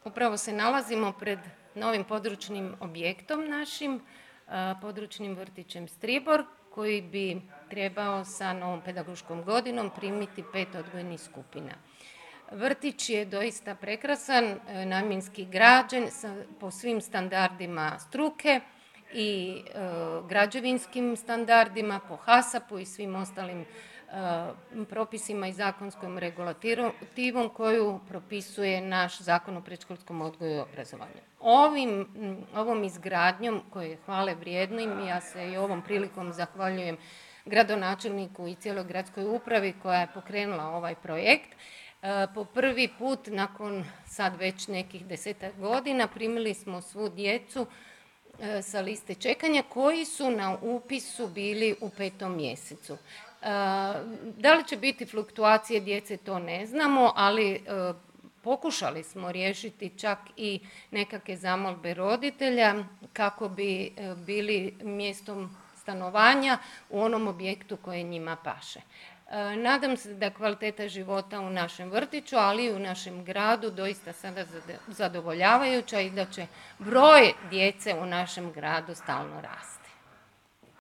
Upravo se nalazimo pred novim područnim objektom našim, područnim vrtićem Stribor, koji bi trebao sa novom pedagoškom godinom primiti 5 odgojnih skupina. Vrtić je doista prekrasan, namjenski građen po svim standardima struke i građevinskim standardima, po HASAP-u i svim ostalim propisima i zakonskom regulativom koju propisuje naš Zakon o predškolskom odgoju i obrazovanju. Ovom izgradnjom, koje je hvale vrijednim, ja se i ovom prilikom zahvaljujem gradonačelniku i cijeloj gradskoj upravi koja je pokrenula ovaj projekt, po prvi put nakon sad već nekih 10 godina primili smo svu djecu sa liste čekanja koji su na upisu bili u 5. mjesecu. Da li će biti fluktuacije djece, to ne znamo, ali pokušali smo riješiti čak i nekakve zamolbe roditelja kako bi bili mjestom stanovanja u onom objektu koje njima paše. Nadam se da kvaliteta života u našem vrtiću, ali i u našem gradu doista sada zadovoljavajuća i da će broj djece u našem gradu stalno rasti.